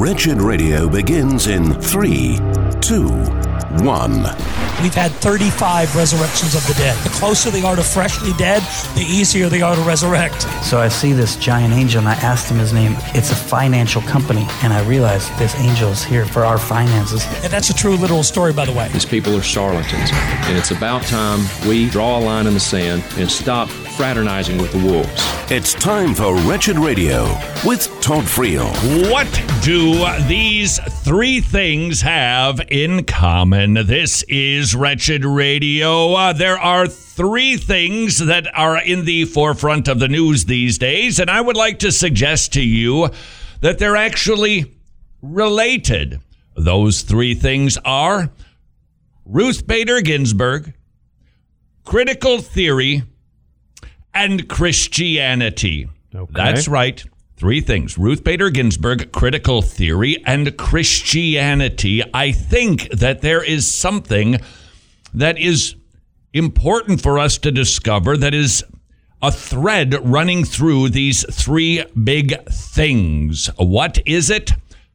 Wretched Radio begins in 3, 2, 1. We've had 35 resurrections of the dead. The closer they are to freshly dead, the easier they are to resurrect. So I see this giant angel, and I asked him his name. It's a financial company, and I realized this angel is here for our finances. And that's a true literal story, by the way. These people are charlatans, and it's about time we draw a line in the sand and stop fraternizing with the wolves. It's time for Wretched Radio with Todd Friel. What do these three things have in common? This is Wretched Radio. There are three things that are in the forefront of the news these days, and I would like to suggest to you that they're actually related. Those three things are Ruth Bader Ginsburg, critical theory, and Christianity. Okay. That's right. Three things. Ruth Bader Ginsburg, critical theory, and Christianity. I think that there is something that is important for us to discover that is a thread running through these three big things. What is it?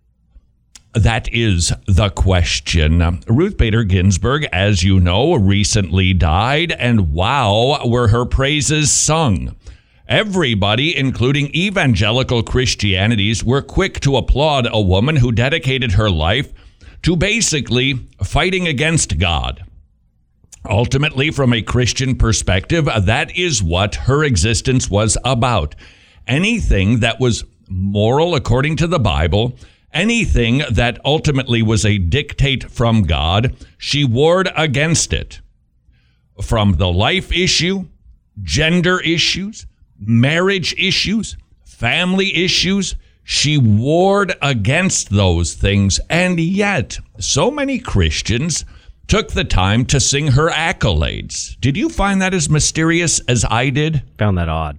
That is the question. Ruth Bader Ginsburg, as you know, recently died, and wow, were her praises sung. Everybody, including evangelical Christianities, were quick to applaud a woman who dedicated her life to basically fighting against God. Ultimately, from a Christian perspective, that is what her existence was about. Anything that was moral according to the Bible, anything that ultimately was a dictate from God, she warred against it. From the life issue, gender issues, marriage issues, family issues, she warred against those things. And yet, so many Christians took the time to sing her accolades. Did you find that as mysterious as I did? Found that odd.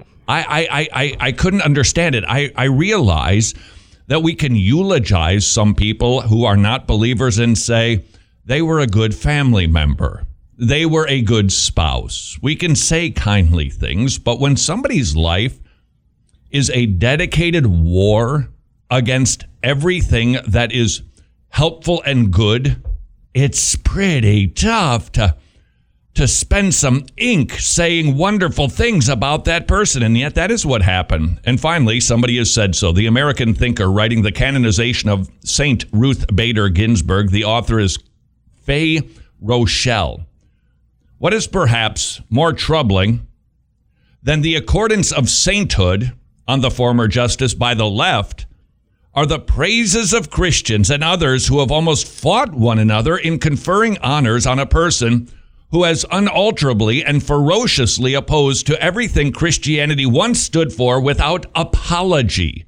I couldn't understand it. I realize that we can eulogize some people who are not believers and say they were a good family member. They were a good spouse. We can say kindly things, but when somebody's life is a dedicated war against everything that is helpful and good, it's pretty tough to spend some ink saying wonderful things about that person, and yet that is what happened. And finally, somebody has said so. The American thinker writing the canonization of Saint Ruth Bader Ginsburg, the author is Faye Rochelle. What is perhaps more troubling than the accordance of sainthood on the former justice by the left are the praises of Christians and others who have almost fought one another in conferring honors on a person who has unalterably and ferociously opposed to everything Christianity once stood for without apology.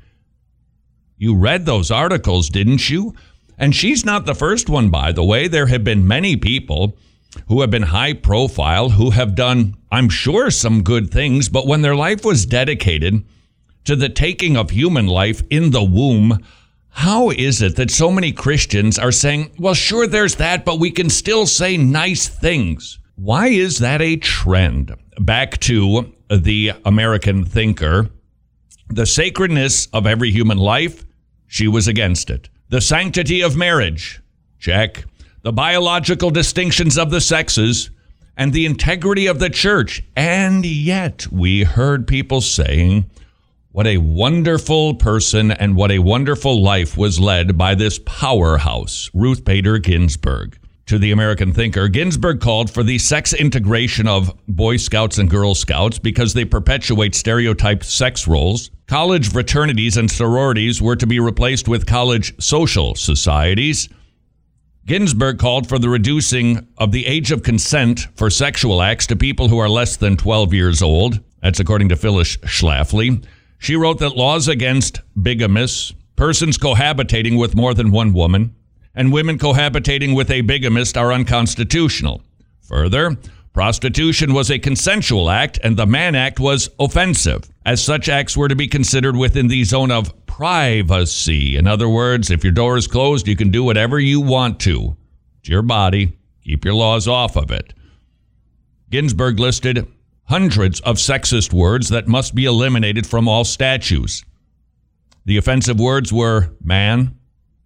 You read those articles, didn't you? And she's not the first one, by the way. There have been many people who have been high profile, who have done, I'm sure, some good things, but when their life was dedicated to the taking of human life in the womb, how is it that so many Christians are saying, well, sure, there's that, but we can still say nice things? Why is that a trend? Back to the American thinker, the sacredness of every human life, she was against it. The sanctity of marriage, check. The biological distinctions of the sexes, and the integrity of the church. And yet we heard people saying, what a wonderful person and what a wonderful life was led by this powerhouse, Ruth Bader Ginsburg. To the American thinker, Ginsburg called for the sex integration of Boy Scouts and Girl Scouts because they perpetuate stereotyped sex roles. College fraternities and sororities were to be replaced with college social societies. Ginsburg called for the reducing of the age of consent for sexual acts to people who are less than 12 years old. That's according to Phyllis Schlafly. She wrote that laws against bigamous, persons cohabitating with more than one woman, and women cohabitating with a bigamist are unconstitutional. Further, prostitution was a consensual act, and the Mann Act was offensive, as such acts were to be considered within the zone of privacy. In other words, if your door is closed, you can do whatever you want to. It's your body. Keep your laws off of it. Ginsburg listed hundreds of sexist words that must be eliminated from all statutes. The offensive words were man,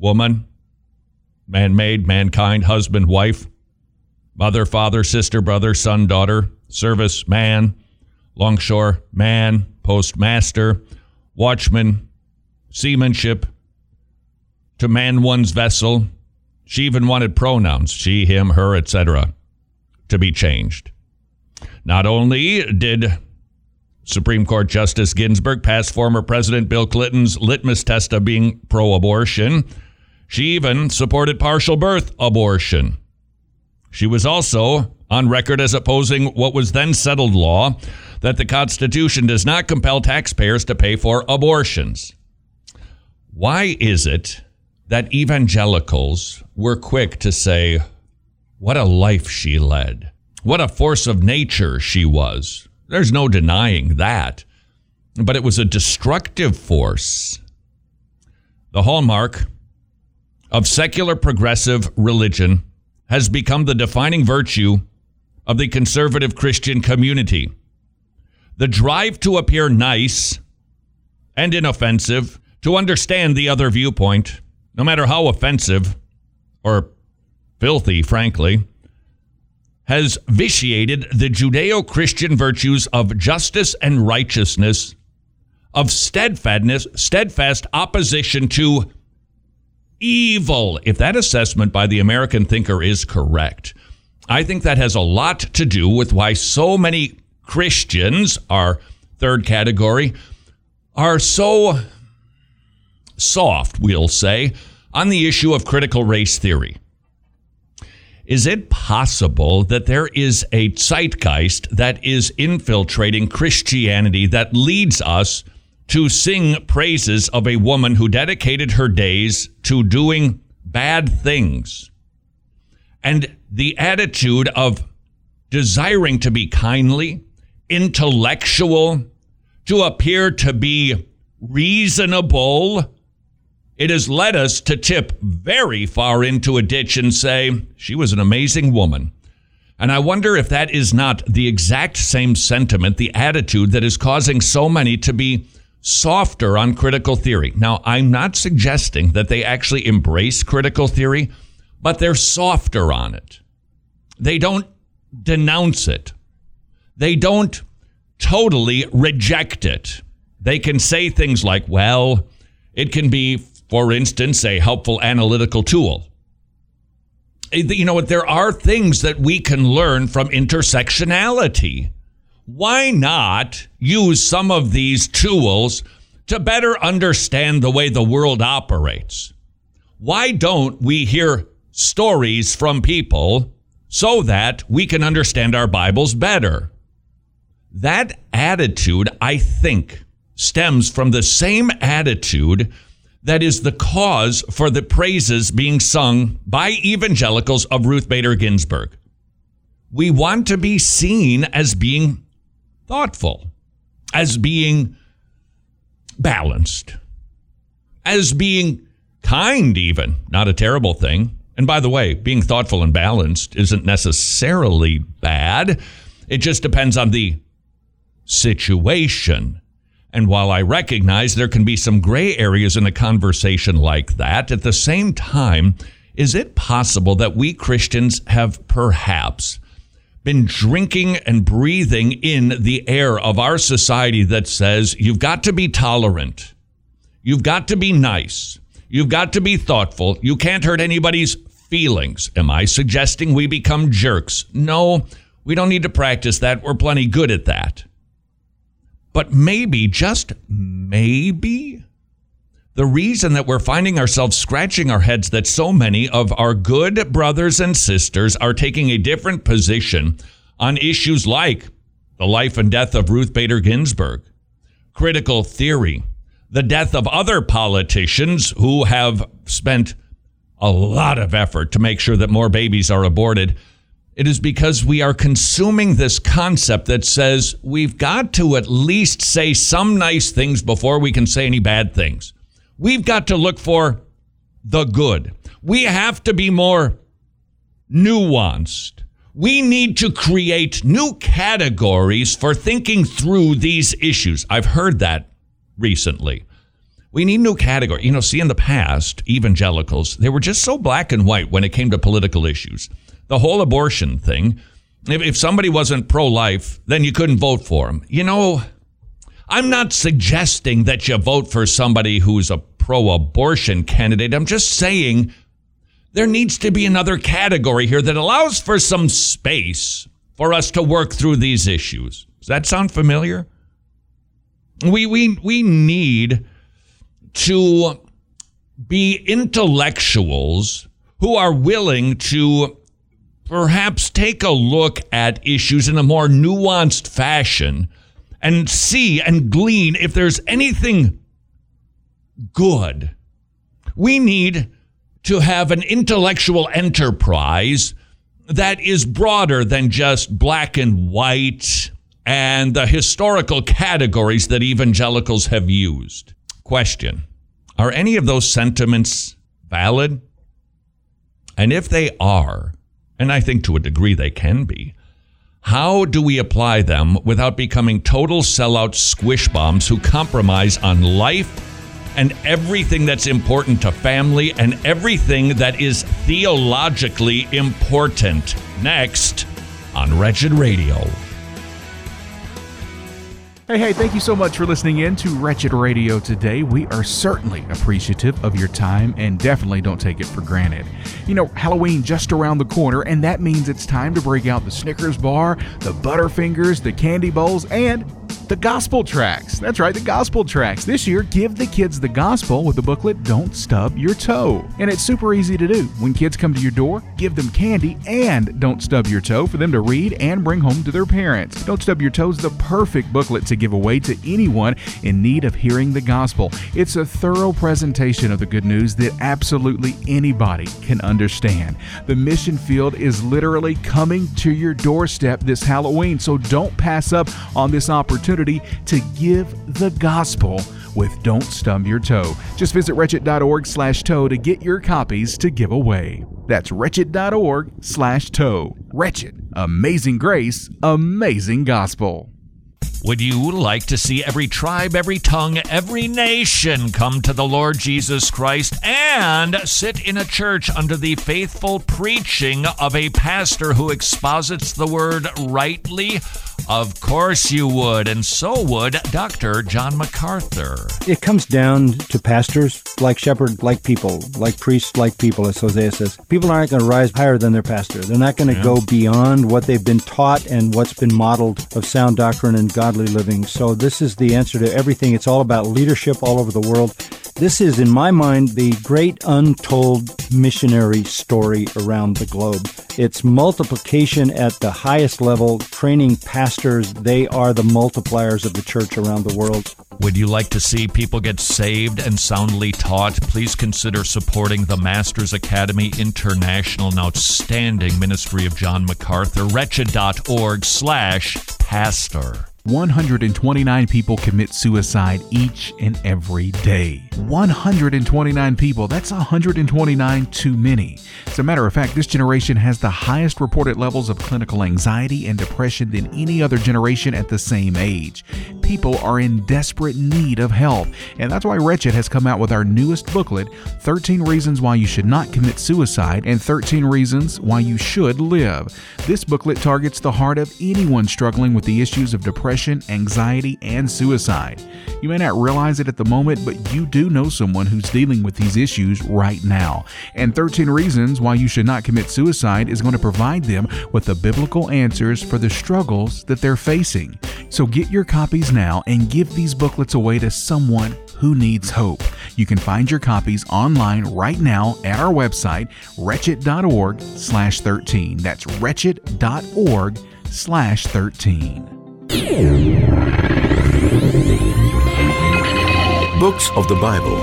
woman, man-made, mankind, husband, wife, mother, father, sister, brother, son, daughter, service, man, longshore, man, postmaster, watchman, seamanship, to man one's vessel. She even wanted pronouns, she, him, her, etc., to be changed. Not only did Supreme Court Justice Ginsburg pass former President Bill Clinton's litmus test of being pro-abortion, she even supported partial birth abortion. She was also on record as opposing what was then settled law that the Constitution does not compel taxpayers to pay for abortions. Why is it that evangelicals were quick to say, what a life she led, what a force of nature she was? There's no denying that. But it was a destructive force. The hallmark of secular progressive religion has become the defining virtue of the conservative Christian community. The drive to appear nice and inoffensive, to understand the other viewpoint, no matter how offensive or filthy, frankly, has vitiated the Judeo-Christian virtues of justice and righteousness, of steadfast opposition to evil. If that assessment by the American thinker is correct, I think that has a lot to do with why so many Christians, our third category, are so soft, we'll say, on the issue of critical race theory. Is it possible that there is a zeitgeist that is infiltrating Christianity that leads us to sing praises of a woman who dedicated her days to doing bad things? And the attitude of desiring to be kindly, intellectual, to appear to be reasonable, it has led us to tip very far into a ditch and say, she was an amazing woman. And I wonder if that is not the exact same sentiment, the attitude that is causing so many to be softer on critical theory. Now, I'm not suggesting that they actually embrace critical theory, but they're softer on it. They don't denounce it. They don't totally reject it. They can say things like, well, it can be, for instance, a helpful analytical tool. You know what? There are things that we can learn from intersectionality. Why not use some of these tools to better understand the way the world operates? Why don't we hear stories from people so that we can understand our Bibles better? That attitude, I think, stems from the same attitude that is the cause for the praises being sung by evangelicals of Ruth Bader Ginsburg. We want to be seen as being thoughtful, as being balanced, as being kind even, not a terrible thing. And by the way, being thoughtful and balanced isn't necessarily bad. It just depends on the situation. And while I recognize there can be some gray areas in a conversation like that, at the same time, is it possible that we Christians have perhaps been drinking and breathing in the air of our society that says you've got to be tolerant, you've got to be nice, you've got to be thoughtful, you can't hurt anybody's feelings? Am I suggesting we become jerks? No, we don't need to practice that. We're plenty good at that. But maybe, just maybe, the reason that we're finding ourselves scratching our heads that so many of our good brothers and sisters are taking a different position on issues like the life and death of Ruth Bader Ginsburg, critical theory, the death of other politicians who have spent a lot of effort to make sure that more babies are aborted, it is because we are consuming this concept that says we've got to at least say some nice things before we can say any bad things. We've got to look for the good. We have to be more nuanced. We need to create new categories for thinking through these issues. I've heard that recently. We need new category. See, in the past, evangelicals, they were just so black and white when it came to political issues. The whole abortion thing, if somebody wasn't pro-life, then you couldn't vote for them. I'm not suggesting that you vote for somebody who's a pro-abortion candidate. I'm just saying there needs to be another category here that allows for some space for us to work through these issues. Does that sound familiar? We need to be intellectuals who are willing to perhaps take a look at issues in a more nuanced fashion and see and glean if there's anything good. We need to have an intellectual enterprise that is broader than just black and white and the historical categories that evangelicals have used. Question: are any of those sentiments valid? And if they are, and I think to a degree they can be, how do we apply them without becoming total sellout squish bombs who compromise on life and everything that's important to family and everything that is theologically important? Next on Wretched Radio. Hey, thank you so much for listening in to Wretched Radio today. We are certainly appreciative of your time and definitely don't take it for granted. Halloween just around the corner, and that means it's time to break out the Snickers bar, the Butterfingers, the candy bowls, and the gospel tracts. That's right, the gospel tracts. This year, give the kids the gospel with the booklet, Don't Stub Your Toe. And it's super easy to do. When kids come to your door, give them candy and Don't Stub Your Toe for them to read and bring home to their parents. Don't Stub Your Toe is the perfect booklet to give away to anyone in need of hearing the gospel. It's a thorough presentation of the good news that absolutely anybody can understand. The mission field is literally coming to your doorstep this Halloween, so don't pass up on this opportunity to give the gospel with Don't Stub Your Toe. Just visit wretched.org/toe to get your copies to give away. That's wretched.org/toe. Wretched. Amazing grace, amazing gospel. Would you like to see every tribe, every tongue, every nation come to the Lord Jesus Christ and sit in a church under the faithful preaching of a pastor who exposits the word rightly? Of course you would, and so would Dr. John MacArthur. It comes down to pastors like shepherd, like people, like priests, like people, as Hosea says. People aren't going to rise higher than their pastor. They're not going to go beyond what they've been taught and what's been modeled of sound doctrine and godly living. So this is the answer to everything. It's all about leadership all over the world. This is, in my mind, the great untold missionary story around the globe. It's multiplication at the highest level, training pastors. They are the multipliers of the church around the world. Would you like to see people get saved and soundly taught? Please consider supporting the Masters Academy International, an outstanding ministry of John MacArthur. Wretched.org/pastor. 129 people commit suicide each and every day. 129 people. That's 129 too many. As a matter of fact, this generation has the highest reported levels of clinical anxiety and depression than any other generation at the same age. People are in desperate need of help, and that's why Wretched has come out with our newest booklet, 13 Reasons Why You Should Not Commit Suicide and 13 Reasons Why You Should Live. This booklet targets the heart of anyone struggling with the issues of depression, anxiety, and suicide. You may not realize it at the moment, but you do know someone who's dealing with these issues right now. And 13 Reasons Why You Should Not Commit Suicide is going to provide them with the biblical answers for the struggles that they're facing. So get your copies now and give these booklets away to someone who needs hope. You can find your copies online right now at our website, wretched.org/13. That's wretched.org/13. Books of the Bible.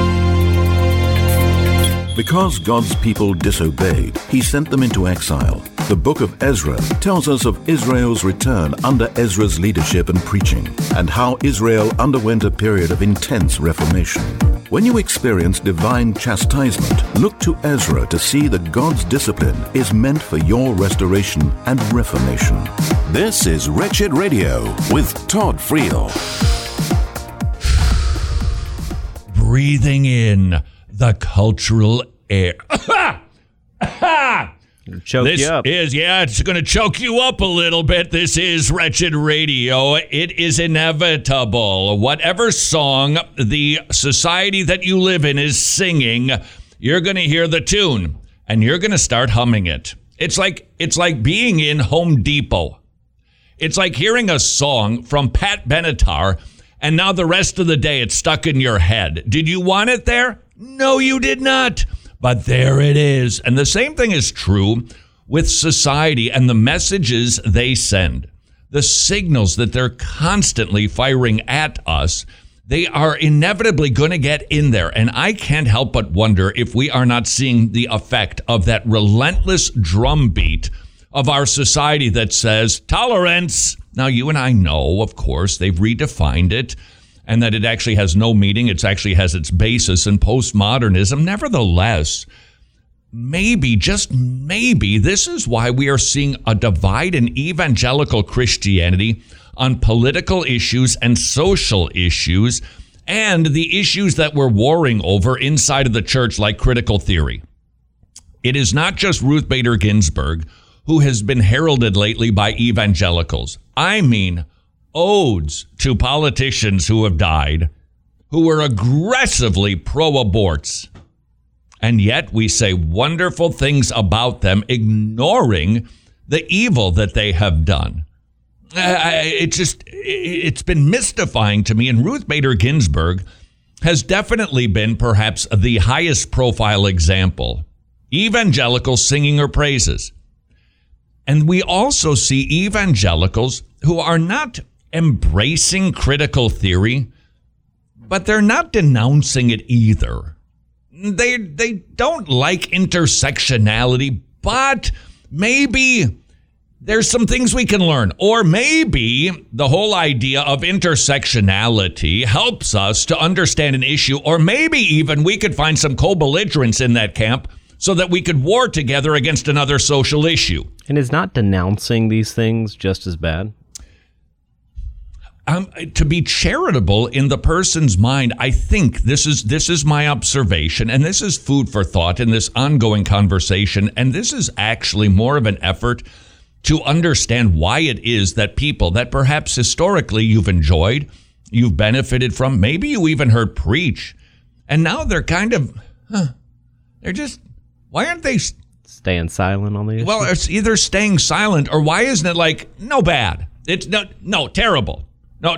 Because God's people disobeyed, He sent them into exile. The book of Ezra tells us of Israel's return under Ezra's leadership and preaching, and how Israel underwent a period of intense reformation. When you experience divine chastisement, look to Ezra to see that God's discipline is meant for your restoration and reformation. This is Wretched Radio with Todd Friel. breathing in the cultural air. Choke this you up. It's going to choke you up a little bit. This is Wretched Radio. It is inevitable. Whatever song the society that you live in is singing, you're going to hear the tune and you're going to start humming it. It's like being in Home Depot. It's like hearing a song from Pat Benatar, and now the rest of the day it's stuck in your head. Did you want it there? No, you did not. But there it is. And the same thing is true with society and the messages they send. The signals that they're constantly firing at us, they are inevitably going to get in there. And I can't help but wonder if we are not seeing the effect of that relentless drumbeat of our society that says tolerance. Now, you and I know, of course, they've redefined it, and that it actually has no meaning. It actually has its basis in postmodernism. Nevertheless, maybe, just maybe, this is why we are seeing a divide in evangelical Christianity on political issues and social issues, and the issues that we're warring over inside of the church, like critical theory. It is not just Ruth Bader Ginsburg who has been heralded lately by evangelicals. I mean, odes to politicians who have died, who were aggressively pro-aborts. And yet we say wonderful things about them, ignoring the evil that they have done. It's been mystifying to me. And Ruth Bader Ginsburg has definitely been perhaps the highest profile example. Evangelicals singing her praises. And we also see evangelicals who are not embracing critical theory, but they're not denouncing it either. They don't like intersectionality, but maybe there's some things we can learn. Or maybe the whole idea of intersectionality helps us to understand an issue, or maybe even we could find some co-belligerents in that camp so that we could war together against another social issue. And is not denouncing these things just as bad? To be charitable in the person's mind, I think this is my observation, and this is food for thought in this ongoing conversation, and this is actually more of an effort to understand why it is that people that perhaps historically you've enjoyed, you've benefited from, maybe you even heard preach, and now they're kind of, they're just, why aren't they staying silent on the issue? Well, it's either staying silent, or why isn't it like, no bad, it's no terrible. No.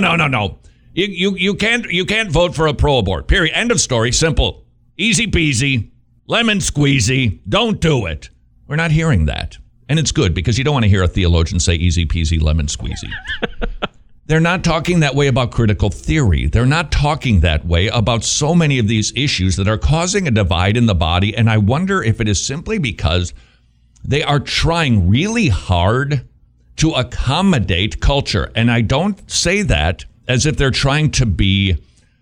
You can't vote for a pro-abort. Period. End of story. Simple. Easy peasy. Lemon squeezy. Don't do it. We're not hearing that. And it's good, because you don't want to hear a theologian say easy peasy, lemon squeezy. They're not talking that way about critical theory. They're not talking that way about so many of these issues that are causing a divide in the body. And I wonder if it is simply because they are trying really hard to accommodate culture. And I don't say that as if they're trying to be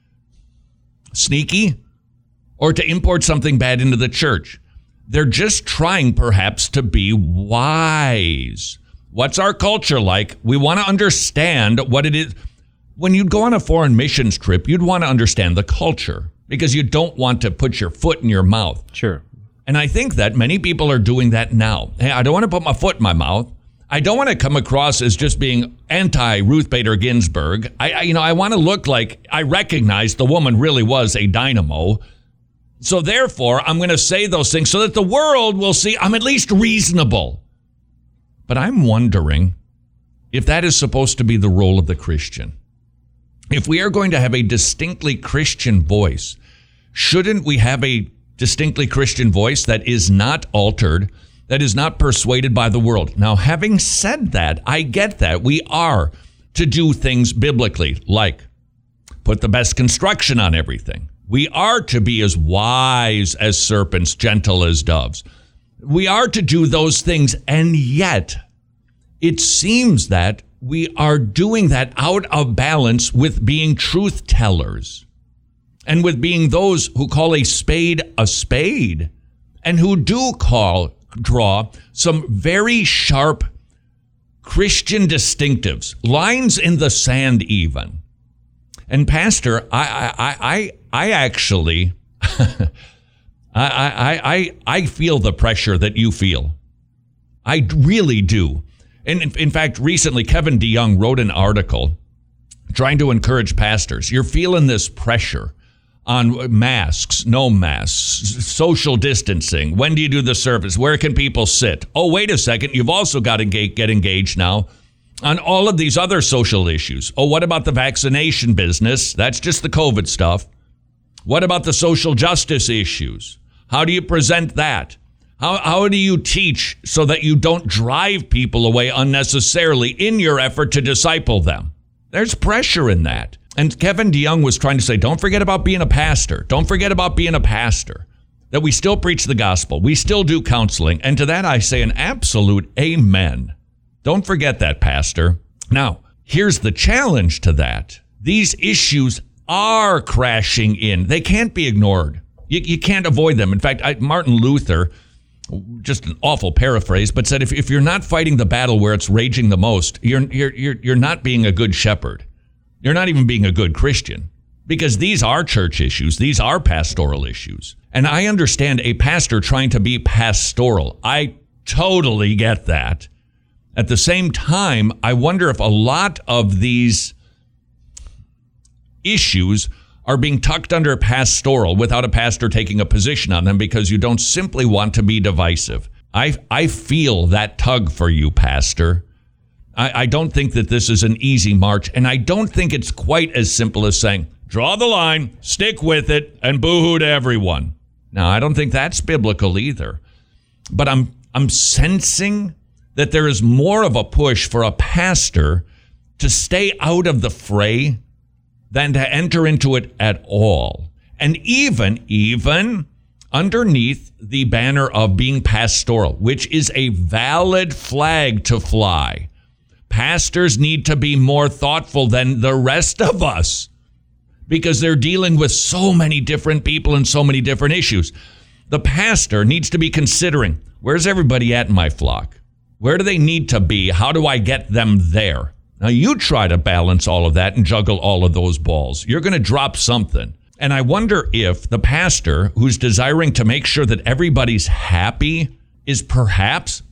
sneaky or to import something bad into the church. They're just trying perhaps to be wise. What's our culture like? We want to understand what it is. When you'd go on a foreign missions trip, you'd want to understand the culture, because you don't want to put your foot in your mouth. Sure. And I think that many people are doing that now. Hey, I don't want to put my foot in my mouth. I don't want to come across as just being anti-Ruth Bader Ginsburg. I want to look like I recognize the woman really was a dynamo. So therefore, I'm going to say those things so that the world will see I'm at least reasonable. But I'm wondering if that is supposed to be the role of the Christian. If we are going to have a distinctly Christian voice, shouldn't we have a distinctly Christian voice that is not altered, that is not persuaded by the world? Now, having said that, I get that. We are to do things biblically, like put the best construction on everything. We are to be as wise as serpents, gentle as doves. We are to do those things, and yet it seems that we are doing that out of balance with being truth tellers and with being those who call a spade, and who do draw some very sharp Christian distinctives, lines in the sand even. And Pastor, I actually, I feel the pressure that you feel. I really do. And in fact, recently, Kevin DeYoung wrote an article trying to encourage pastors. You're feeling this pressure on masks, no masks, social distancing. When do you do the service? Where can people sit? Oh, wait a second. You've also got to get engaged now on all of these other social issues. Oh, what about the vaccination business? That's just the COVID stuff. What about the social justice issues? How do you present that? How do you teach so that you don't drive people away unnecessarily in your effort to disciple them? There's pressure in that. And Kevin DeYoung was trying to say, don't forget about being a pastor. Don't forget about being a pastor. That we still preach the gospel. We still do counseling. And to that I say an absolute amen. Don't forget that, Pastor. Now, here's the challenge to that. These issues are crashing in. They can't be ignored. You can't avoid them. In fact, Martin Luther, just an awful paraphrase, but said if you're not fighting the battle where it's raging the most, you're not being a good shepherd. You're not even being a good Christian, because these are church issues. These are pastoral issues. And I understand a pastor trying to be pastoral. I totally get that. At the same time, I wonder if a lot of these issues are being tucked under pastoral without a pastor taking a position on them because you don't simply want to be divisive. I feel that tug for you, Pastor. I don't think that this is an easy march, and I don't think it's quite as simple as saying, draw the line, stick with it, and boo-hoo to everyone. Now, I don't think that's biblical either. But I'm sensing that there is more of a push for a pastor to stay out of the fray than to enter into it at all. And even underneath the banner of being pastoral, which is a valid flag to fly, pastors need to be more thoughtful than the rest of us because they're dealing with so many different people and so many different issues. The pastor needs to be considering, where's everybody at in my flock? Where do they need to be? How do I get them there? Now, you try to balance all of that and juggle all of those balls. You're going to drop something. And I wonder if the pastor who's desiring to make sure that everybody's happy is perhaps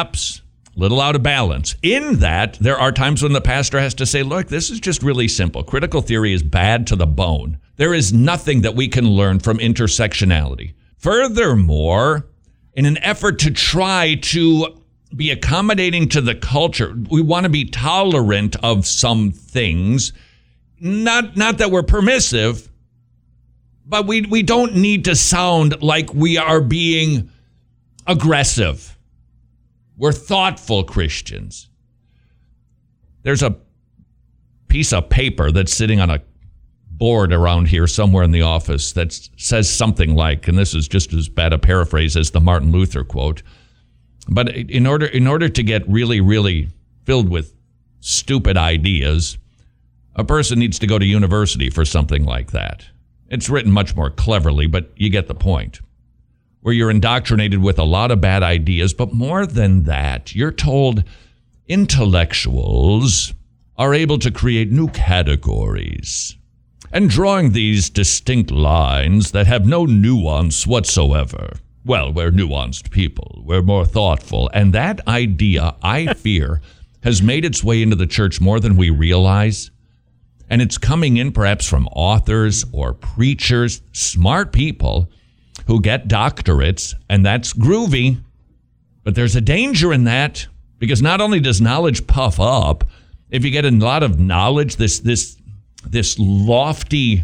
a little out of balance. In that, there are times when the pastor has to say, look, this is just really simple. Critical theory is bad to the bone. There is nothing that we can learn from intersectionality. Furthermore, in an effort to try to be accommodating to the culture, we want to be tolerant of some things. Not that we're permissive, but we don't need to sound like we are being aggressive. We're thoughtful Christians. There's a piece of paper that's sitting on a board around here somewhere in the office that says something like, and this is just as bad a paraphrase as the Martin Luther quote, but in order to get really, really filled with stupid ideas, a person needs to go to university for something like that. It's written much more cleverly, but you get the point. Where you're indoctrinated with a lot of bad ideas, but more than that, you're told intellectuals are able to create new categories and drawing these distinct lines that have no nuance whatsoever. Well, we're nuanced people. We're more thoughtful. And that idea, I fear, has made its way into the church more than we realize. And it's coming in perhaps from authors or preachers, smart people who get doctorates, and that's groovy. But there's a danger in that, because not only does knowledge puff up, if you get a lot of knowledge, this lofty,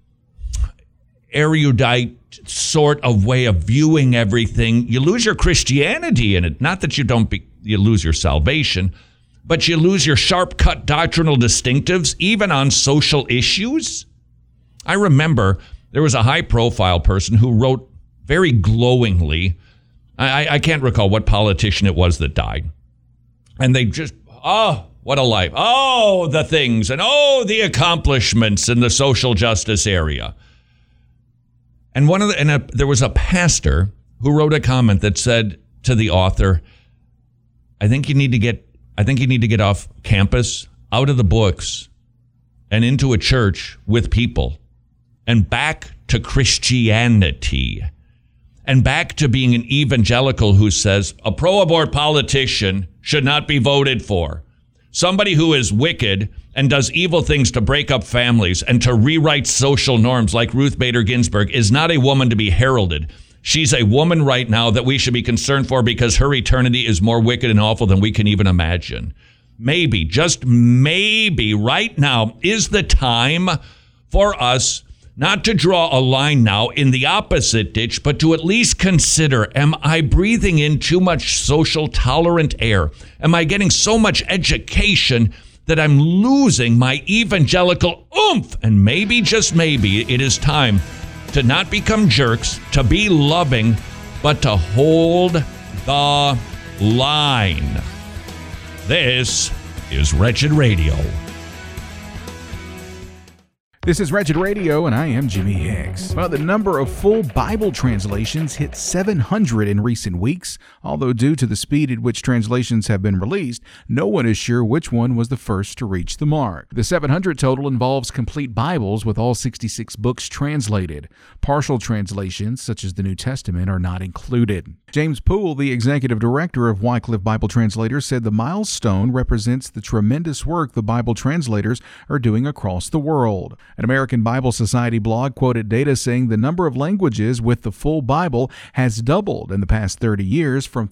erudite sort of way of viewing everything, you lose your Christianity in it. Not that you lose your salvation, but you lose your sharp-cut doctrinal distinctives, even on social issues. I remember there was a high-profile person who wrote very glowingly. I can't recall what politician it was that died. And they just, what a life. Oh, the things, and the accomplishments in the social justice area. And there was a pastor who wrote a comment that said to the author, I think you need to get off campus, out of the books, and into a church with people and back to Christianity and back to being an evangelical who says a pro-abort politician should not be voted for. Somebody who is wicked and does evil things to break up families and to rewrite social norms like Ruth Bader Ginsburg is not a woman to be heralded. She's a woman right now that we should be concerned for because her eternity is more wicked and awful than we can even imagine. Maybe, just maybe, right now is the time for us not to draw a line now in the opposite ditch, but to at least consider, am I breathing in too much social tolerant air? Am I getting so much education that I'm losing my evangelical oomph? And maybe, just maybe, it is time to not become jerks, to be loving, but to hold the line. This is Wretched Radio. This is Wretched Radio, and I am Jimmy Hicks. Well, the number of full Bible translations hit 700 in recent weeks, although due to the speed at which translations have been released, no one is sure which one was the first to reach the mark. The 700 total involves complete Bibles with all 66 books translated. Partial translations, such as the New Testament, are not included. James Poole, the executive director of Wycliffe Bible Translators, said the milestone represents the tremendous work the Bible translators are doing across the world. An American Bible Society blog quoted data saying the number of languages with the full Bible has doubled in the past 30 years from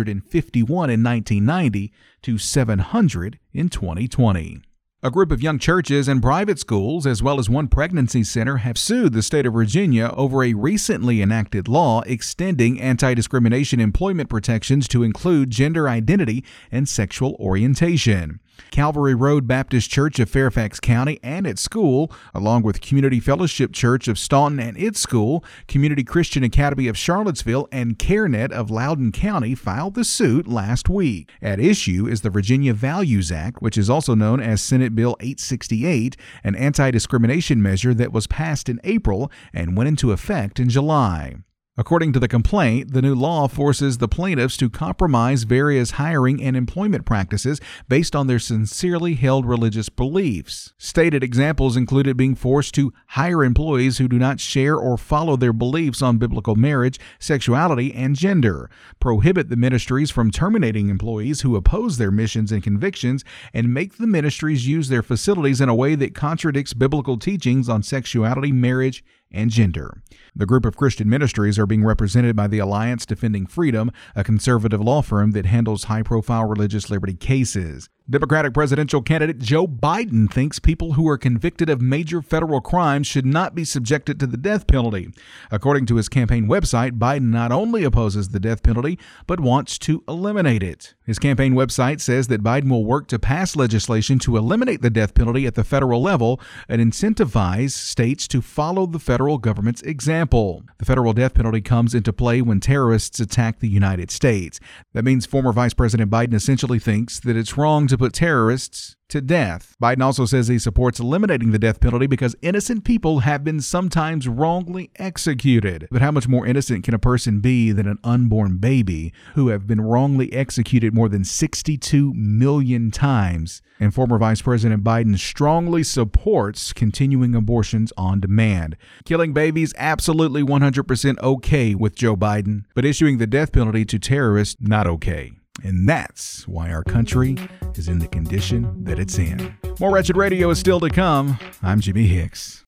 351 in 1990 to 700 in 2020. A group of young churches and private schools, as well as one pregnancy center, have sued the state of Virginia over a recently enacted law extending anti-discrimination employment protections to include gender identity and sexual orientation. Calvary Road Baptist Church of Fairfax County and its school, along with Community Fellowship Church of Staunton and its school, Community Christian Academy of Charlottesville, and CareNet of Loudoun County filed the suit last week. At issue is the Virginia Values Act, which is also known as Senate Bill 868, an anti-discrimination measure that was passed in April and went into effect in July. According to the complaint, the new law forces the plaintiffs to compromise various hiring and employment practices based on their sincerely held religious beliefs. Stated examples included being forced to hire employees who do not share or follow their beliefs on biblical marriage, sexuality, and gender, prohibit the ministries from terminating employees who oppose their missions and convictions, and make the ministries use their facilities in a way that contradicts biblical teachings on sexuality, marriage, and gender. The group of Christian ministries are being represented by the Alliance Defending Freedom, a conservative law firm that handles high-profile religious liberty cases. Democratic presidential candidate Joe Biden thinks people who are convicted of major federal crimes should not be subjected to the death penalty. According to his campaign website, Biden not only opposes the death penalty, but wants to eliminate it. His campaign website says that Biden will work to pass legislation to eliminate the death penalty at the federal level and incentivize states to follow the federal government's example. The federal death penalty comes into play when terrorists attack the United States. That means former Vice President Biden essentially thinks that it's wrong to put terrorists to death. Biden also says he supports eliminating the death penalty because innocent people have been sometimes wrongly executed. But how much more innocent can a person be than an unborn baby who have been wrongly executed more than 62 million times? And former Vice President Biden strongly supports continuing abortions on demand. Killing babies, absolutely 100% okay with Joe Biden, but issuing the death penalty to terrorists, not okay. And that's why our country is in the condition that it's in. More Wretched Radio is still to come. I'm Jimmy Hicks.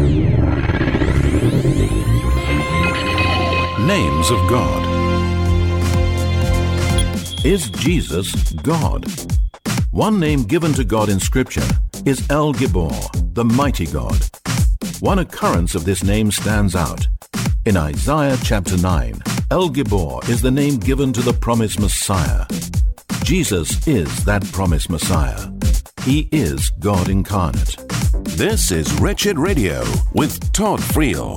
Names of God. Is Jesus God? One name given to God in Scripture is El Gibor, the mighty God. One occurrence of this name stands out. In Isaiah chapter 9, El Gibor is the name given to the promised Messiah. Jesus is that promised Messiah. He is God incarnate. This is Wretched Radio with Todd Friel.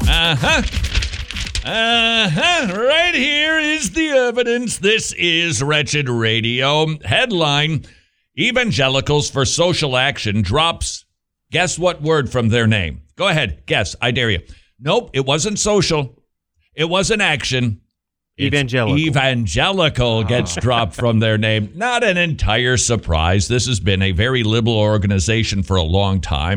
Right here is the evidence. This is Wretched Radio. Headline, Evangelicals for Social Action drops, guess what word from their name? Go ahead, guess, I dare you. Nope, it wasn't social. It wasn't action. Evangelical gets dropped from their name. Not an entire surprise. This has been a very liberal organization for a long time.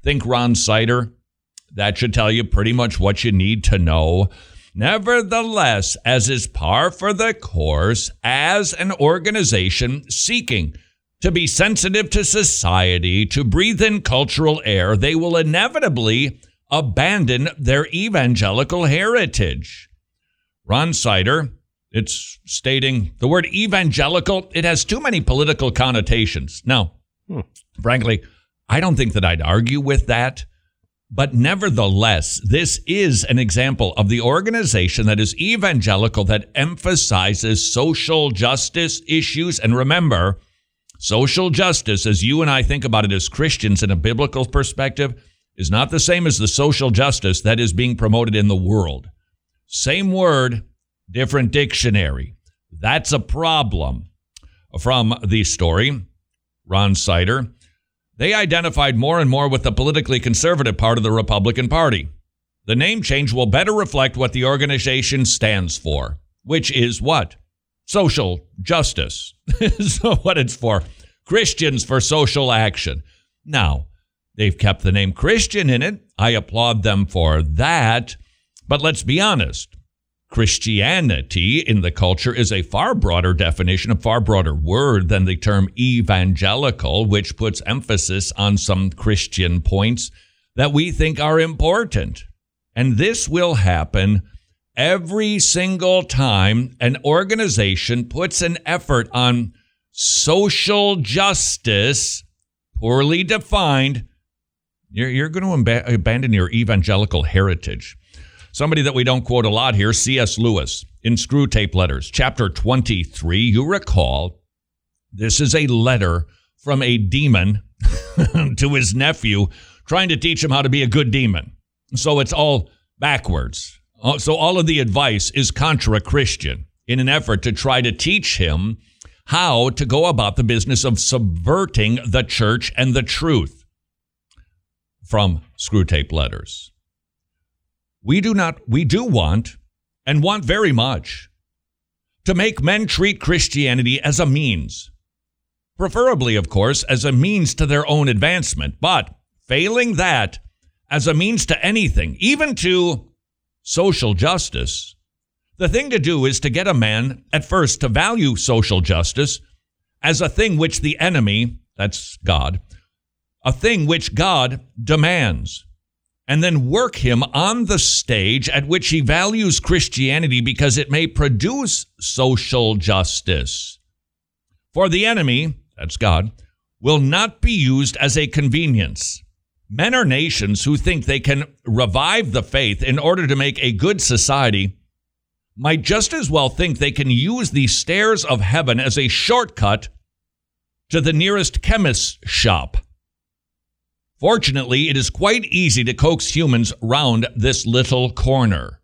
Think Ron Sider? That should tell you pretty much what you need to know. Nevertheless, as is par for the course, as an organization seeking to be sensitive to society, to breathe in cultural air, they will inevitably abandon their evangelical heritage. Ron Sider, it's stating the word evangelical, it has too many political connotations. Now, frankly, I don't think that I'd argue with that. But nevertheless, this is an example of the organization that is evangelical, that emphasizes social justice issues. And remember, social justice, as you and I think about it as Christians in a biblical perspective, is not the same as the social justice that is being promoted in the world. Same word, different dictionary. That's a problem. From the story, Ron Sider, they identified more and more with the politically conservative part of the Republican Party. The name change will better reflect what the organization stands for, which is what? Social justice. So what it's for. Christians for social action. Now, they've kept the name Christian in it. I applaud them for that. But let's be honest. Christianity in the culture is a far broader definition, a far broader word than the term evangelical, which puts emphasis on some Christian points that we think are important. And this will happen every single time an organization puts an effort on social justice, poorly defined. You're going to abandon your evangelical heritage. Somebody that we don't quote a lot here, C.S. Lewis, in Screwtape Letters, chapter 23. You recall, this is a letter from a demon to his nephew, trying to teach him how to be a good demon. So it's all backwards. So all of the advice is contra-Christian in an effort to try to teach him how to go about the business of subverting the church and the truth. From Screwtape Letters. We do want, and want very much, to make men treat Christianity as a means. Preferably, of course, as a means to their own advancement. But failing that, as a means to anything, even to social justice, the thing to do is to get a man, at first, to value social justice as a thing which the enemy, that's God, a thing which God demands. And then work him on the stage at which he values Christianity because it may produce social justice. For the enemy, that's God, will not be used as a convenience. Men or nations who think they can revive the faith in order to make a good society might just as well think they can use the stairs of heaven as a shortcut to the nearest chemist's shop. Fortunately, it is quite easy to coax humans round this little corner.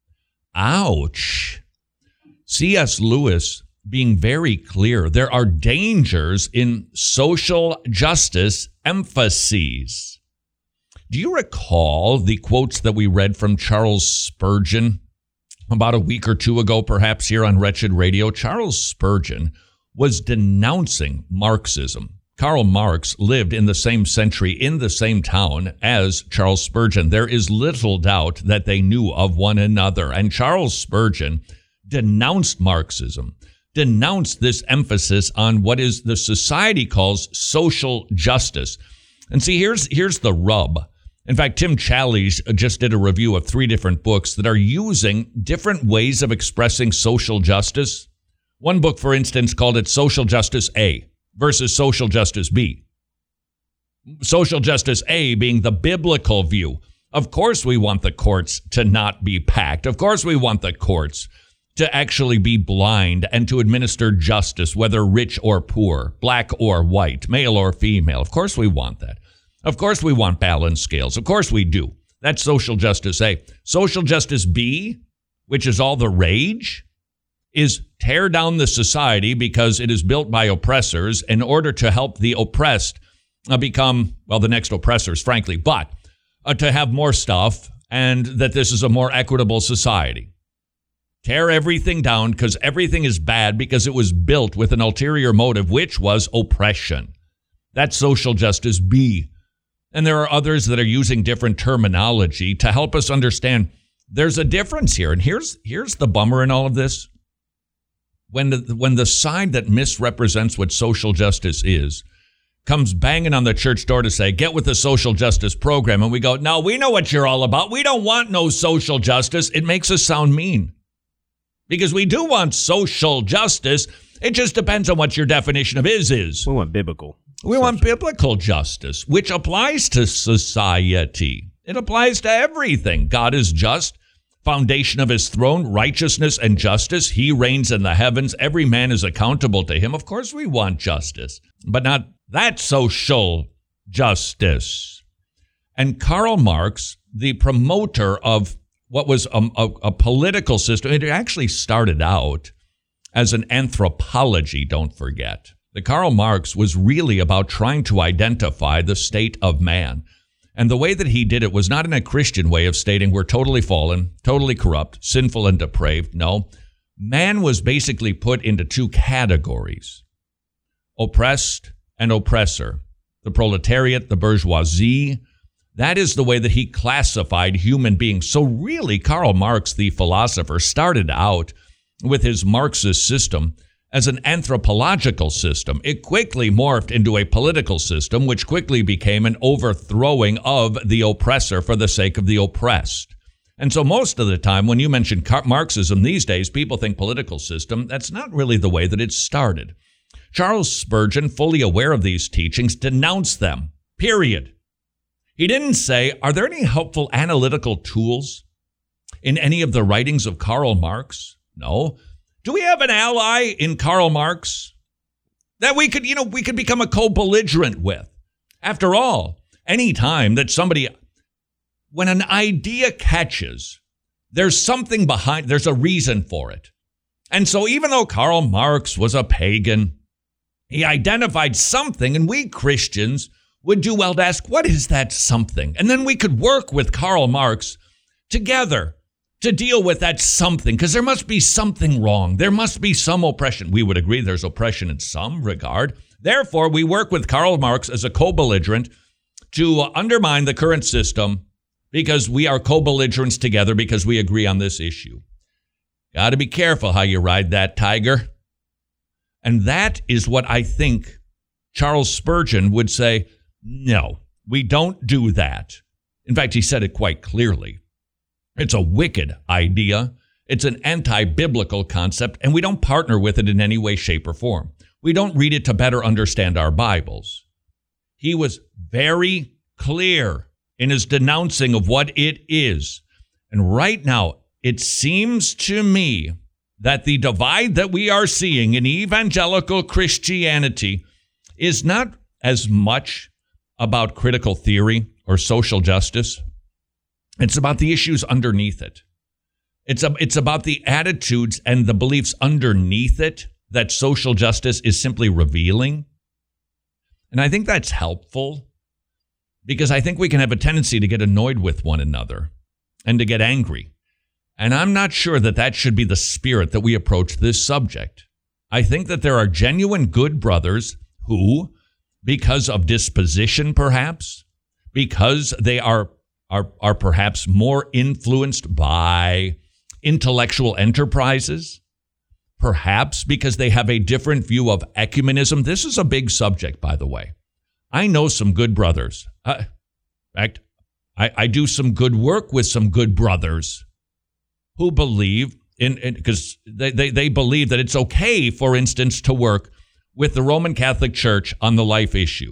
Ouch. C.S. Lewis being very clear, there are dangers in social justice emphases. Do you recall the quotes that we read from Charles Spurgeon about a week or two ago, perhaps here on Wretched Radio? Charles Spurgeon was denouncing Marxism. Karl Marx lived in the same century, in the same town as Charles Spurgeon. There is little doubt that they knew of one another. And Charles Spurgeon denounced Marxism, denounced this emphasis on what is the society calls social justice. And see, here's the rub. In fact, Tim Challies just did a review of 3 different books that are using different ways of expressing social justice. One book, for instance, called it Social Justice A versus Social Justice B. Social Justice A being the biblical view. Of course we want the courts to not be packed. Of course we want the courts to actually be blind and to administer justice, whether rich or poor, black or white, male or female. Of course we want that. Of course we want balanced scales. Of course we do. That's Social Justice A. Social Justice B, which is all the rage, is tear down the society because it is built by oppressors in order to help the oppressed become, well, the next oppressors, frankly, but to have more stuff and that this is a more equitable society. Tear everything down because everything is bad because it was built with an ulterior motive, which was oppression. That's Social Justice B. And there are others that are using different terminology to help us understand there's a difference here. And here's the bummer in all of this. When the side that misrepresents what social justice is comes banging on the church door to say, get with the social justice program. And we go, no, we know what you're all about. We don't want no social justice. It makes us sound mean because we do want social justice. It just depends on what your definition of is. We want biblical. We want biblical justice, which applies to society. It applies to everything. God is just. Foundation of his throne, righteousness and justice. He reigns in the heavens. Every man is accountable to him. Of course, we want justice, but not that social justice. And Karl Marx, the promoter of what was a political system, it actually started out as an anthropology, don't forget. The Karl Marx was really about trying to identify the state of man. And the way that he did it was not in a Christian way of stating we're totally fallen, totally corrupt, sinful and depraved. No, man was basically put into two categories, oppressed and oppressor, the proletariat, the bourgeoisie. That is the way that he classified human beings. So really, Karl Marx, the philosopher, started out with his Marxist system as an anthropological system. It quickly morphed into a political system, which quickly became an overthrowing of the oppressor for the sake of the oppressed. And so most of the time, when you mention Marxism these days, people think political system. That's not really the way that it started. Charles Spurgeon, fully aware of these teachings, denounced them, period. He didn't say, are there any helpful analytical tools in any of the writings of Karl Marx? No. Do we have an ally in Karl Marx that we could become a co-belligerent with? After all, any time that when an idea catches, there's something behind, there's a reason for it. And so even though Karl Marx was a pagan, he identified something, and we Christians would do well to ask, what is that something? And then we could work with Karl Marx together to deal with that something, because there must be something wrong. There must be some oppression. We would agree there's oppression in some regard. Therefore, we work with Karl Marx as a co-belligerent to undermine the current system because we are co-belligerents together because we agree on this issue. Got to be careful how you ride that tiger. And that is what I think Charles Spurgeon would say, no, we don't do that. In fact, he said it quite clearly. It's a wicked idea. It's an anti-biblical concept, and we don't partner with it in any way, shape, or form. We don't read it to better understand our Bibles. He was very clear in his denouncing of what it is. And right now, it seems to me that the divide that we are seeing in evangelical Christianity is not as much about critical theory or social justice. It's about the issues underneath it. It's about the attitudes and the beliefs underneath it that social justice is simply revealing. And I think that's helpful because I think we can have a tendency to get annoyed with one another and to get angry. And I'm not sure that that should be the spirit that we approach this subject. I think that there are genuine good brothers who, because of disposition perhaps, because they are perhaps more influenced by intellectual enterprises, perhaps because they have a different view of ecumenism. This is a big subject, by the way. I know some good brothers. In fact, I do some good work with some good brothers who believe because they believe that it's okay, for instance, to work with the Roman Catholic Church on the life issue.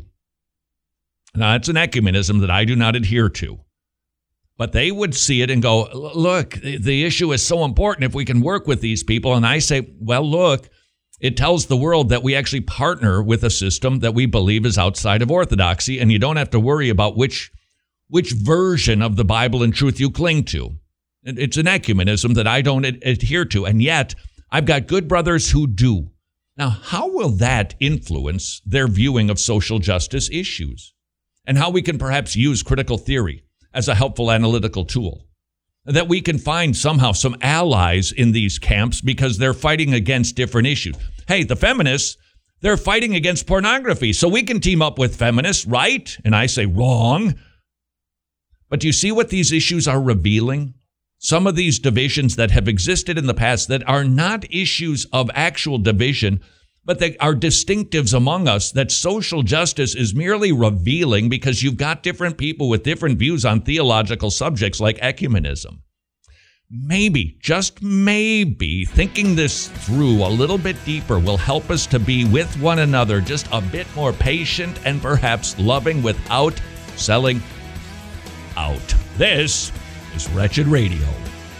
Now, that's an ecumenism that I do not adhere to. But they would see it and go, look, the issue is so important if we can work with these people. And I say, well, look, it tells the world that we actually partner with a system that we believe is outside of orthodoxy. And you don't have to worry about which version of the Bible and truth you cling to. It's an ecumenism that I don't adhere to. And yet I've got good brothers who do. Now, how will that influence their viewing of social justice issues and how we can perhaps use critical theory as a helpful analytical tool, that we can find somehow some allies in these camps because they're fighting against different issues? Hey, the feminists, They're fighting against pornography. So we can team up with feminists, right? And I say wrong. But do you see what these issues are revealing? Some of these divisions that have existed in the past that are not issues of actual division, but they are distinctives among us that social justice is merely revealing because you've got different people with different views on theological subjects like ecumenism. Maybe, just maybe, thinking this through a little bit deeper will help us to be with one another just a bit more patient and perhaps loving without selling out. This is Wretched Radio.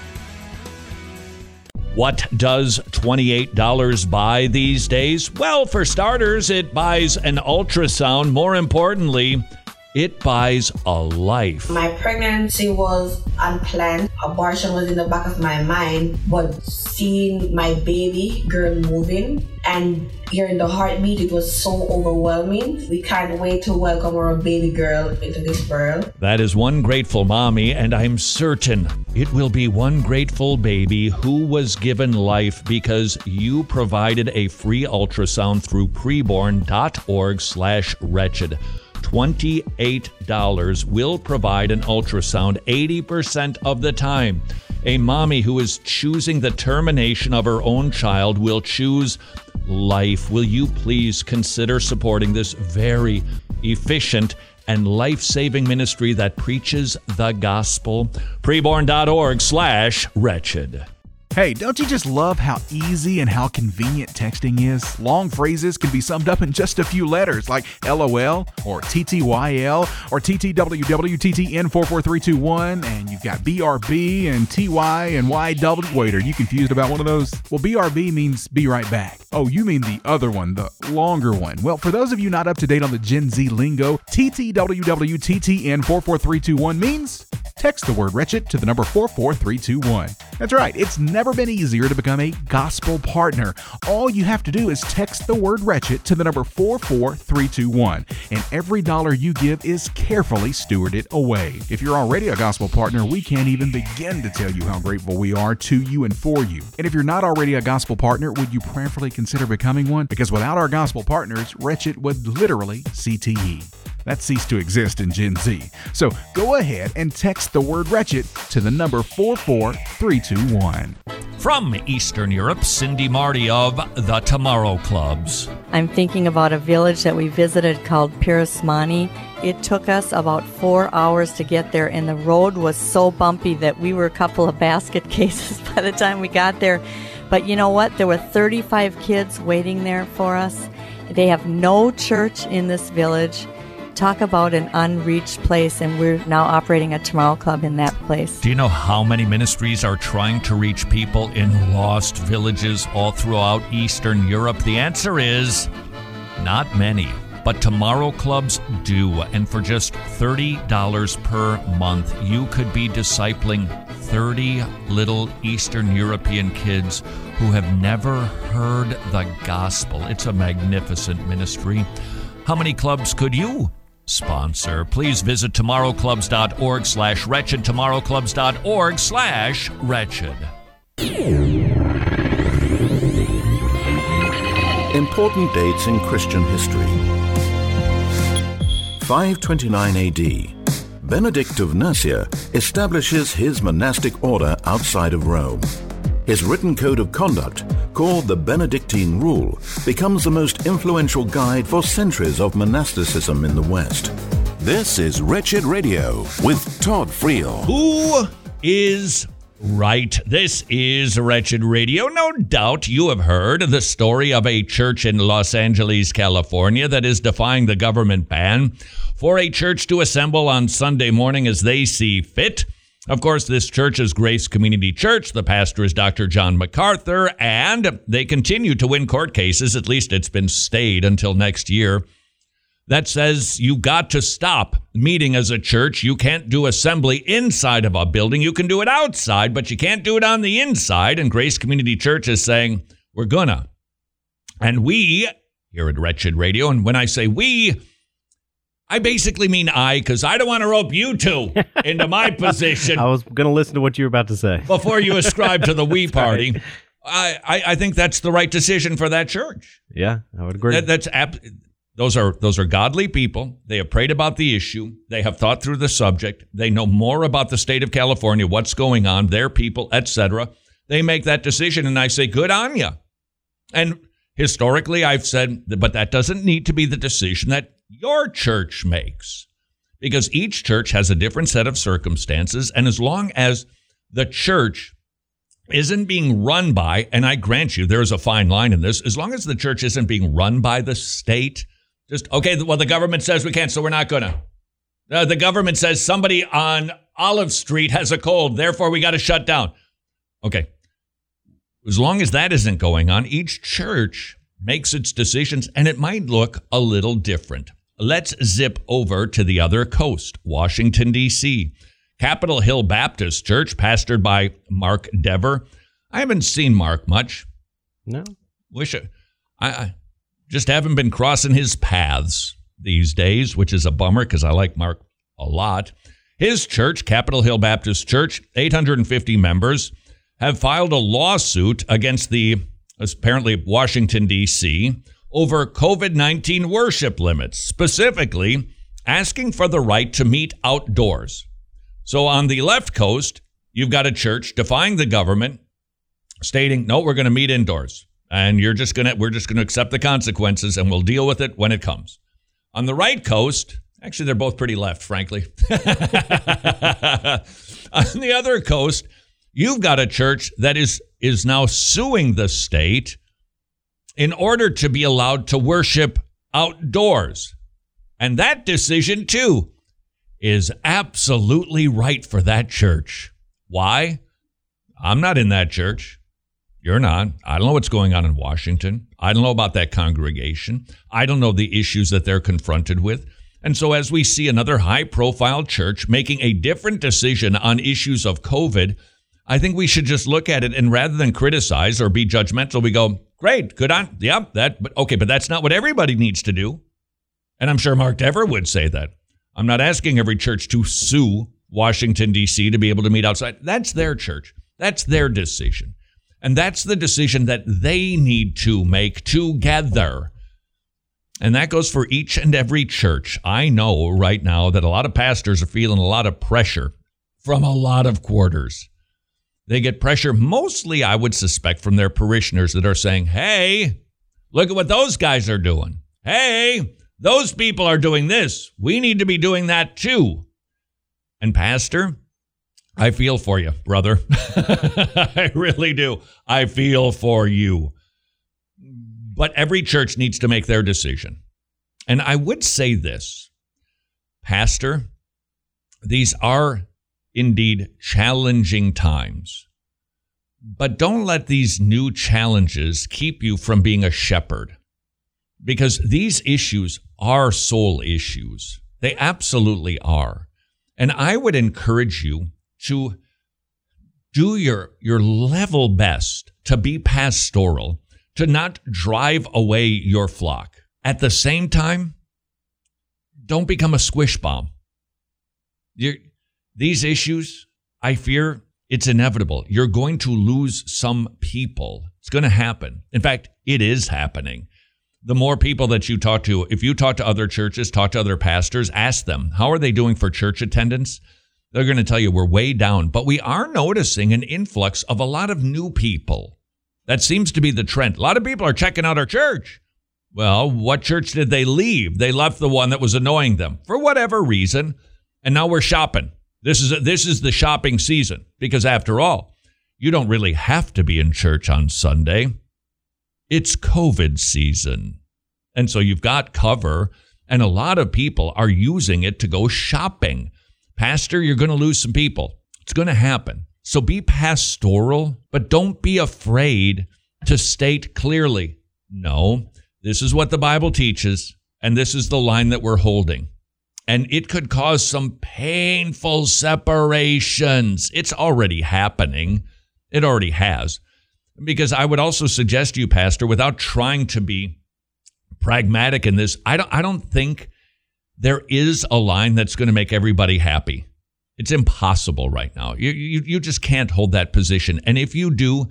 What does $28 buy these days? Well, for starters, it buys an ultrasound. More importantly, it buys a life. My pregnancy was unplanned. Abortion was in the back of my mind, but seeing my baby girl moving and hearing the heartbeat, it was so overwhelming. We can't wait to welcome our baby girl into this world. That is one grateful mommy, and I'm certain it will be one grateful baby who was given life because you provided a free ultrasound through preborn.org/wretched. $28 will provide an ultrasound 80% of the time. A mommy who is choosing the termination of her own child will choose life. Will you please consider supporting this very efficient and life-saving ministry that preaches the gospel? Preborn.org/wretched. Hey, don't you just love how easy and how convenient texting is? Long phrases can be summed up in just a few letters like LOL or TTYL or TTWWTTN44321, and you've got BRB and TY and YW. Wait, are you confused about one of those? Well, BRB means be right back. Oh, you mean the other one, the longer one. Well, for those of you not up to date on the Gen Z lingo, TTWWTTN44321 means text the word wretched to the number 44321. That's right, it's never been easier to become a gospel partner. All you have to do is text the word wretched to the number 44321, and every dollar you give is carefully stewarded away. If you're already a gospel partner, we can't even begin to tell you how grateful we are to you and for you. And if you're not already a gospel partner, would you prayerfully consider becoming one? Because without our gospel partners, Wretched would literally CTE. That ceased to exist in Gen Z. So go ahead and text the word wretched to the number 44321. From Eastern Europe, Cindy Marty of the Tomorrow Clubs. I'm thinking about a village that we visited called Pirasmani. It took us about 4 hours to get there, and the road was so bumpy that we were a couple of basket cases by the time we got there. But you know what? There were 35 kids waiting there for us. They have no church in this village. Talk about an unreached place, and we're now operating a Tomorrow Club in that place. Do you know how many ministries are trying to reach people in lost villages all throughout Eastern Europe? The answer is not many. But Tomorrow Clubs do, and for just $30 per month, you could be discipling 30 little Eastern European kids who have never heard the gospel. It's a magnificent ministry. How many clubs could you sponsor? Please visit tomorrowclubs.org/wretched, tomorrowclubs.org/wretched. Important dates in Christian history. 529 AD. Benedict of Nursia establishes his monastic order outside of Rome. His written code of conduct, called the Benedictine Rule, becomes the most influential guide for centuries of monasticism in the West. This is Wretched Radio with Todd Friel. Who is right? This is Wretched Radio. No doubt you have heard the story of a church in Los Angeles, California that is defying the government ban for a church to assemble on Sunday morning as they see fit. Of course, this church is Grace Community Church. The pastor is Dr. John MacArthur, and they continue to win court cases. At least it's been stayed until next year. That says you've got to stop meeting as a church. You can't do assembly inside of a building. You can do it outside, but you can't do it on the inside. And Grace Community Church is saying, we're gonna. And we, here at Wretched Radio, and when I say we, I basically mean I, because I don't want to rope you two into my position. I was going to listen to what you were about to say. Before you ascribe to the we party. I think that's the right decision for that church. Yeah, I would agree. Those are godly people. They have prayed about the issue. They have thought through the subject. They know more about the state of California, what's going on, their people, etc. They make that decision, and I say, good on you. And historically, I've said, but that doesn't need to be the decision that your church makes, because each church has a different set of circumstances, and as long as the church isn't being run by, and I grant you there is a fine line in this, as long as the church isn't being run by the state, just, okay, well, the government says we can't, so we're not going to. The government says somebody on Olive Street has a cold, therefore we got to shut down. Okay. As long as that isn't going on, each church makes its decisions, and it might look a little different. Let's zip over to the other coast, Washington, D.C., Capitol Hill Baptist Church, pastored by Mark Dever. I haven't seen Mark much. No. I just haven't been crossing his paths these days, which is a bummer because I like Mark a lot. His church, Capitol Hill Baptist Church, 850 members, have filed a lawsuit against the, apparently, Washington, D.C., over COVID-19 worship limits, specifically asking for the right to meet outdoors. So on the left coast, you've got a church defying the government, stating, no, we're going to meet indoors, and we're just going to accept the consequences, and we'll deal with it when it comes. On the right coast, actually, they're both pretty left, frankly. On the other coast, you've got a church that is now suing the state in order to be allowed to worship outdoors. And that decision, too, is absolutely right for that church. Why? I'm not in that church. You're not. I don't know what's going on in Washington. I don't know about that congregation. I don't know the issues that they're confronted with. And so as we see another high-profile church making a different decision on issues of COVID, I think we should just look at it, and rather than criticize or be judgmental, we go, great, good on, yeah, but that's not what everybody needs to do. And I'm sure Mark Dever would say that. I'm not asking every church to sue Washington, D.C. to be able to meet outside. That's their church. That's their decision. And that's the decision that they need to make together. And that goes for each and every church. I know right now that a lot of pastors are feeling a lot of pressure from a lot of quarters. They get pressure mostly, I would suspect, from their parishioners that are saying, hey, look at what those guys are doing. Hey, those people are doing this. We need to be doing that too. And Pastor, I feel for you, brother. I really do. I feel for you. But every church needs to make their decision. And I would say this, Pastor, these are indeed challenging times. But don't let these new challenges keep you from being a shepherd, because these issues are soul issues. They absolutely are. And I would encourage you to do your level best to be pastoral, to not drive away your flock. At the same time, don't become a squish bomb. These issues, I fear it's inevitable. You're going to lose some people. It's going to happen. In fact, it is happening. The more people that you talk to, if you talk to other churches, talk to other pastors, ask them, how are they doing for church attendance? They're going to tell you we're way down. But we are noticing an influx of a lot of new people. That seems to be the trend. A lot of people are checking out our church. Well, what church did they leave? They left the one that was annoying them for whatever reason. And now we're shopping. This is the shopping season, because after all, you don't really have to be in church on Sunday. It's COVID season. And so you've got cover, and a lot of people are using it to go shopping. Pastor, you're going to lose some people. It's going to happen. So be pastoral, but don't be afraid to state clearly, no, this is what the Bible teaches, and this is the line that we're holding. And it could cause some painful separations. It's already happening. It already has. Because I would also suggest to you, Pastor, without trying to be pragmatic in this, I don't think there is a line that's going to make everybody happy. It's impossible right now. You just can't hold that position. And if you do,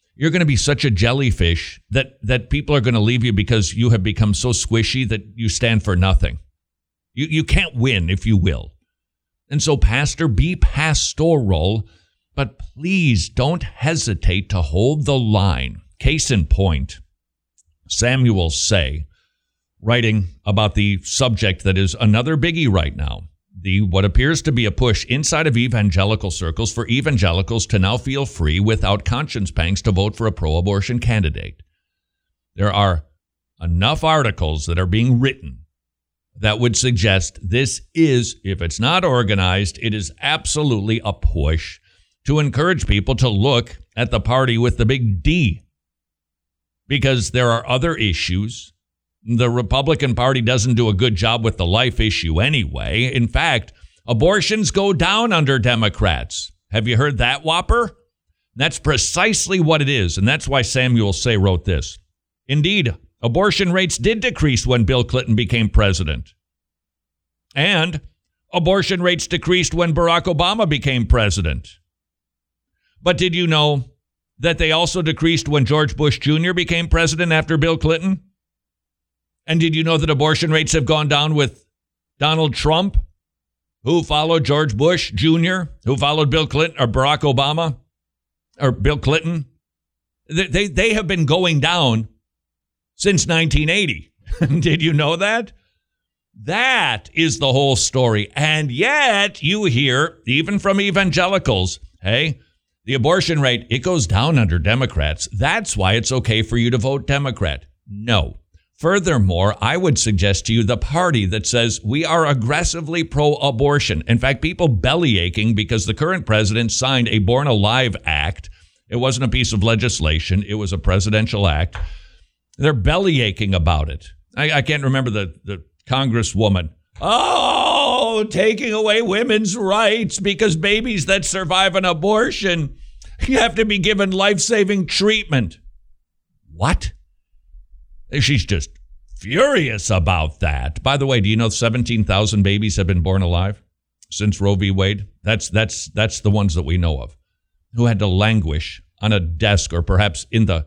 you're going to be such a jellyfish that people are going to leave you because you have become so squishy that you stand for nothing. You can't win, if you will. And so, Pastor, be pastoral, but please don't hesitate to hold the line. Case in point, Samuel Say, writing about the subject that is another biggie right now, what appears to be a push inside of evangelical circles for evangelicals to now feel free without conscience pangs to vote for a pro-abortion candidate. There are enough articles that are being written that would suggest this is, if it's not organized, it is absolutely a push to encourage people to look at the party with the big D. Because there are other issues. The Republican Party doesn't do a good job with the life issue anyway. In fact, abortions go down under Democrats. Have you heard that, Whopper? That's precisely what it is, and that's why Samuel Say wrote this. Indeed, abortion rates did decrease when Bill Clinton became president. And abortion rates decreased when Barack Obama became president. But did you know that they also decreased when George Bush Jr. became president after Bill Clinton? And did you know that abortion rates have gone down with Donald Trump, who followed George Bush Jr., who followed Bill Clinton or Barack Obama or Bill Clinton? They have been going down since 1980. Did you know that? That is the whole story. And yet you hear, even from evangelicals, hey, the abortion rate, it goes down under Democrats. That's why it's okay for you to vote Democrat. No. Furthermore, I would suggest to you the party that says we are aggressively pro-abortion. In fact, people belly aching because the current president signed a Born Alive Act. It wasn't a piece of legislation. It was a presidential act. They're belly aching about it. I can't remember the congresswoman. Oh, taking away women's rights because babies that survive an abortion, you have to be given life-saving treatment. What? She's just furious about that. By the way, do you know 17,000 babies have been born alive since Roe v. Wade? That's the ones that we know of, who had to languish on a desk or perhaps in the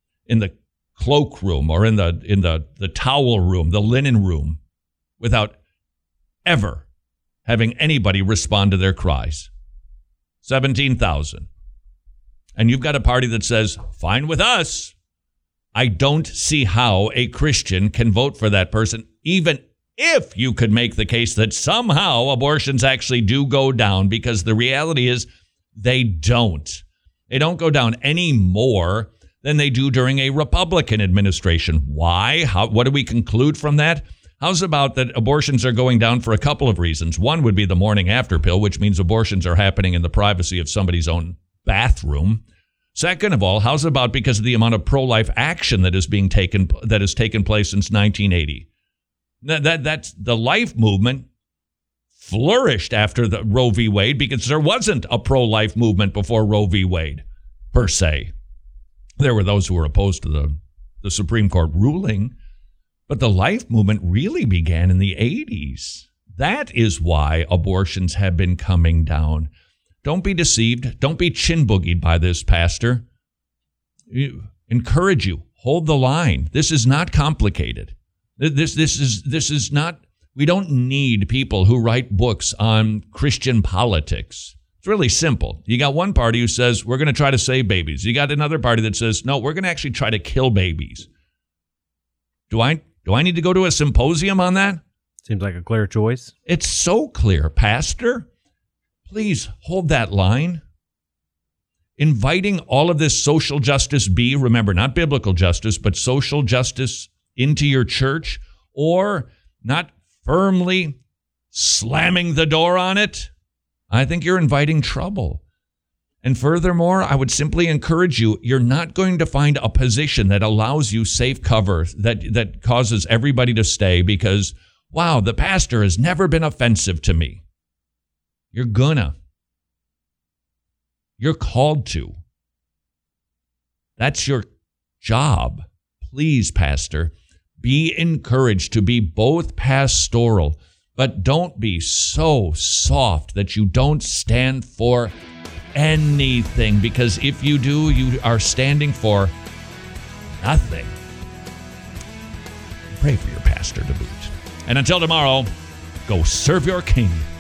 cloak room or in the towel room, the linen room, without ever having anybody respond to their cries. 17,000. And you've got a party that says, fine with us. I don't see how a Christian can vote for that person, even if you could make the case that somehow abortions actually do go down, because the reality is they don't. They don't go down any more than they do during a Republican administration. Why? What do we conclude from that? How's about that abortions are going down for a couple of reasons? One would be the morning after pill, which means abortions are happening in the privacy of somebody's own bathroom. Second of all, how's about because of the amount of pro-life action that has taken place since 1980? That's the life movement flourished after the Roe v. Wade because there wasn't a pro-life movement before Roe v. Wade, per se. There were those who were opposed to the Supreme Court ruling, but the life movement really began in the 80s. That is why abortions have been coming down. Don't be deceived. Don't be chin boogied by this, Pastor. Encourage you. Hold the line. This is not complicated. This is not. We don't need people who write books on Christian politics. It's really simple. You got one party who says we're going to try to save babies. You got another party that says no, we're going to actually try to kill babies. Do I need to go to a symposium on that? Seems like a clear choice. It's so clear, Pastor. Please hold that line. Inviting all of this social justice remember, not biblical justice, but social justice into your church, or not firmly slamming the door on it, I think you're inviting trouble. And furthermore, I would simply encourage you, you're not going to find a position that allows you safe cover that causes everybody to stay because, wow, the pastor has never been offensive to me. You're gonna. You're called to. That's your job. Please, Pastor, be encouraged to be both pastoral, but don't be so soft that you don't stand for anything, because if you do, you are standing for nothing. Pray for your pastor to boot. And until tomorrow, go serve your king.